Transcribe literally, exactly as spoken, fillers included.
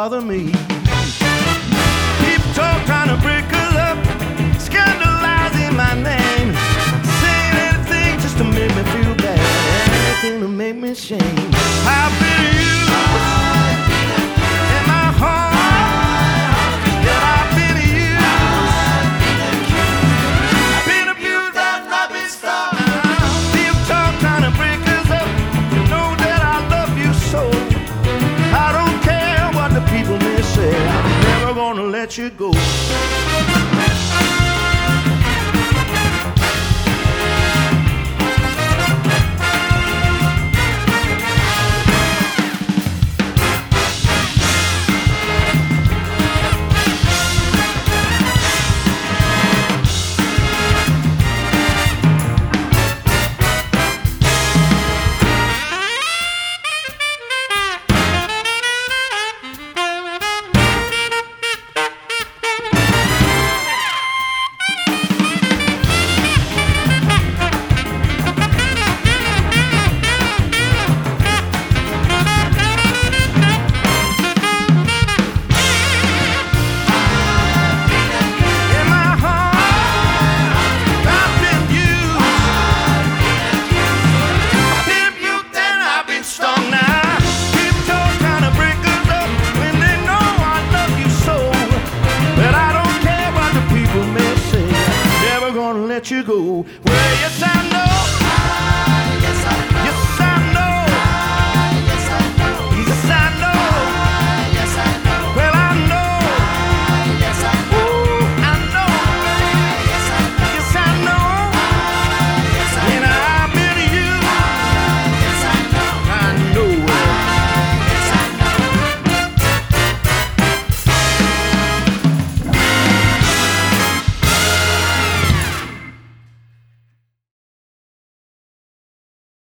bother me. People talk trying to break us up, scandalizing my name, saying anything just to make me feel bad, anything to make me shame. I've been used in my heart, yeah, I've been used, I've been abused and I've been stung. People talk trying to break us up, you know that I love you so. I don't care what the people may say, I'm never gonna let you go. Let you go. Well, yes, I know.